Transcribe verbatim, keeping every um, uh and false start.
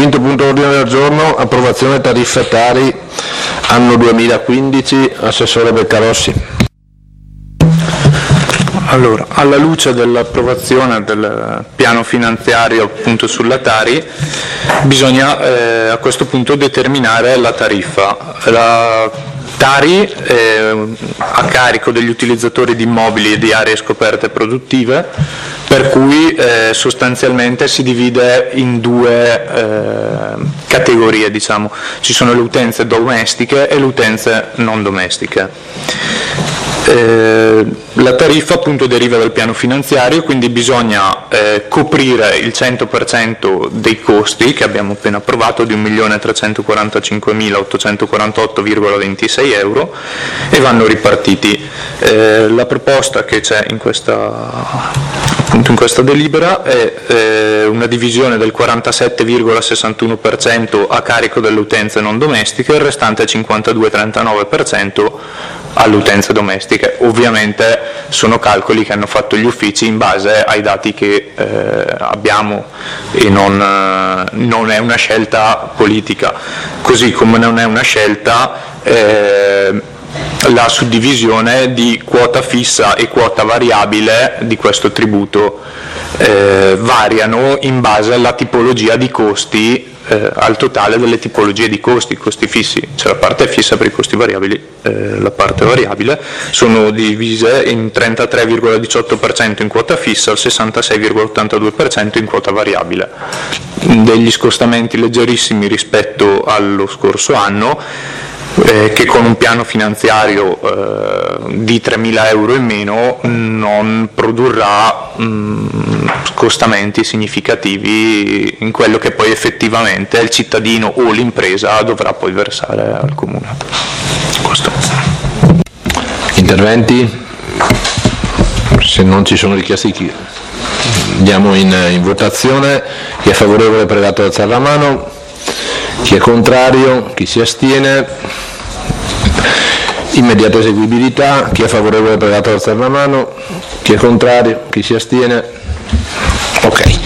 Quinto punto ordine del giorno, approvazione tariffe Tari anno duemilaquindici, assessore Beccarossi. Allora, alla luce dell'approvazione del piano finanziario appunto sulla Tari, bisogna eh, a questo punto determinare la tariffa. La Tari è a carico degli utilizzatori di immobili e di aree scoperte produttive, per cui eh, sostanzialmente si divide in due eh, categorie, diciamo. Ci sono le utenze domestiche e le utenze non domestiche. Eh, la tariffa appunto deriva dal piano finanziario, quindi bisogna eh, coprire il cento per cento dei costi che abbiamo appena approvato di un milione trecentoquarantacinquemilaottocentoquarantotto virgola ventisei euro e vanno ripartiti. Eh, la proposta che c'è in questa, appunto in questa delibera è eh, una divisione del quarantasette virgola sessantuno per cento a carico delle utenze non domestiche e il restante cinquantadue virgola trentanove per cento alle utenze domestiche. Ovviamente sono calcoli che hanno fatto gli uffici in base ai dati che eh, abbiamo e non, eh, non è una scelta politica, così come non è una scelta eh, la suddivisione di quota fissa e quota variabile di questo tributo. Eh, variano in base alla tipologia di costi, eh, al totale delle tipologie di costi. Costi fissi, c'è la parte fissa, per i costi variabili eh, la parte variabile, sono divise in trentatré virgola diciotto per cento in quota fissa, il sessantasei virgola ottantadue per cento in quota variabile. Degli scostamenti leggerissimi rispetto allo scorso anno, Eh, che con un piano finanziario eh, di tremila euro in meno non produrrà mh, scostamenti significativi in quello che poi effettivamente il cittadino o l'impresa dovrà poi versare al comune. Questo. Interventi? Se non ci sono richiesti, chi? Andiamo in, in votazione. Chi è favorevole è pregato ad alzare la mano. Chi è contrario? Chi si astiene? Immediata eseguibilità. Chi è favorevole è pregato ad alzare la mano. Chi è contrario? Chi si astiene? Ok.